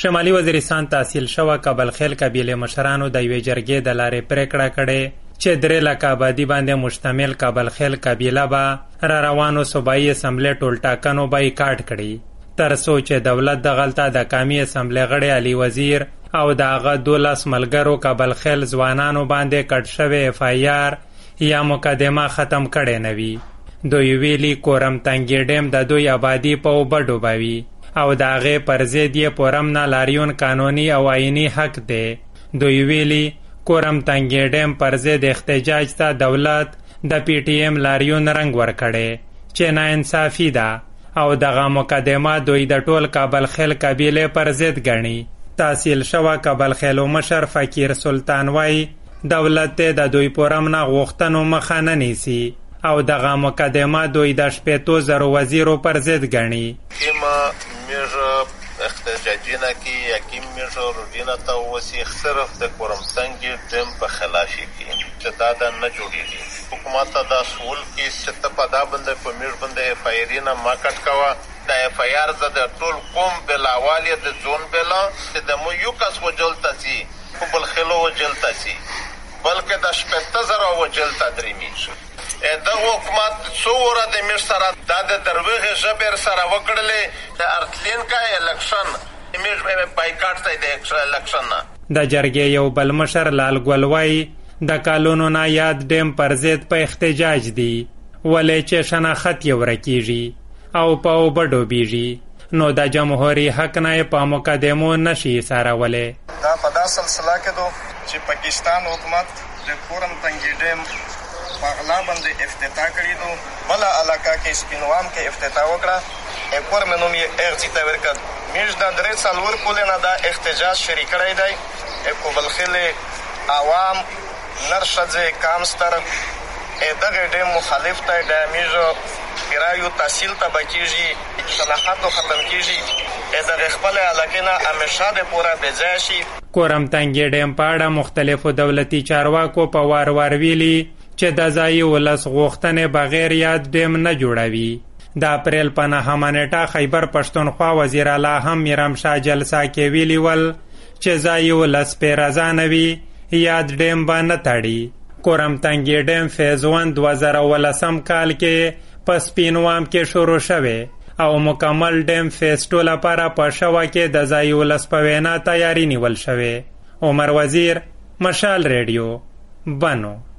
شمالي وزیرستان تحصیل شوه کابل قبیلې مشرانو د یوې جرګې د لارې پریکړه کړې چې 3 لک آبادي باندې مشتمل کابل قبیله به را روانو صوبایي اسمبلی ټولټاکنو بایکاټ کړي تر څو چې دولت دغلته د قومي اسمبلی غړي علي وزیر او د هغه 12 ملګرو کابل ځوانانو باندې کټ شوی FIR یا مقدمه ختم کړي نه وي. دوی ویلي کورم تنګي ډیم د دوی آبادي په اوبه ډوبوي او د هغې پر ضد یې پورم نه لاریون قانوني او آئیني حق دی. دوی ویلي کورم تنګي ډیم پر ضد احتجاج ته دولت د PTM لاریون رنګ ورکړی چې ناانصافي ده او دغه مقدمه دوی د ټول کابل قبیلې پر ضد ګڼي. تحصیل شوه کابل مشر فقیر سلطان وایي دولت ته د دوی پورم نه غوښتنو مخه نه نیسي او دغه مقدمه دوی د 80,000 وزیرو پر ضد ګڼي. احتجاجونه کې یقین میشو روډینه ته وسی صرف د کورم تنګي ډیم په خلاف کې چې دا نه جوړیږي. حکومت دا سوال کې چې ته په دا باندې په میړ باندې FIR نه ما کټ کوا د FIR د ټول قوم بلاواله د ځون بلا چې د مو یو کس وجلتا سي په بل خلو وجلتا سي بلکې د 80,000 وجلتا درېمي دا حکومت څوره د میر سره د دروغې ژبې سره وکړلې د ارتلین کا الیکشن میر بایکاټ ته د الیکشن نه. د جرګې یو بل مشر لال ګل وایي د کالونو نه یاد ډیم پر ضد په احتجاج دی ولې چې شناخت یې ورکیږي او په اوبه ډوبیږي نو د جمهوري حق نه په مقدمو نشي سارولی. دا په دا سلسله کې دو چې پاکستان حکومت د کورم تنګي ډیم په غلا باندې افتتاح کړی دو بله علاقه کې سپینوام کې افتتاح وکړه کور مې نوم یې ارچي ته ورکړ. موږ د 3 کلونو نه دا احتجاج شروع کړی دی. کوبلخیلې عوام نر ښځې کامستر دغه ډیم مخالف دی. د موږ کرایو تحصیل ته به کېږي شناختو ختم کېږي دغه خپلې علاقې نه همیشه د پوره بېځایه شي. کورم تنګي ډیم په اړه مختلفو دولتي چارواکو په وار ویلي چې د ځایي ولس غوښتنې بغیر یاد ډیم نه جوړوي. د اپریل په 9 نیټه خیبر پښتونخوا وزیر اعلی هم میرم شاه جلسه کې ویلي ول چې ځایي ولس پرې رضا نه وي یاد ډیم به نه تړي. کورم تنګي ډیم فیز 1 2018 کال کې په سپینوام کې شروع شوی او مکمل ډیم فیز 2 لپاره په شوه کې د ځایي ولس په وینا تیاری نیول شوی. عمر وزیر، مشال ریډیو، بنو.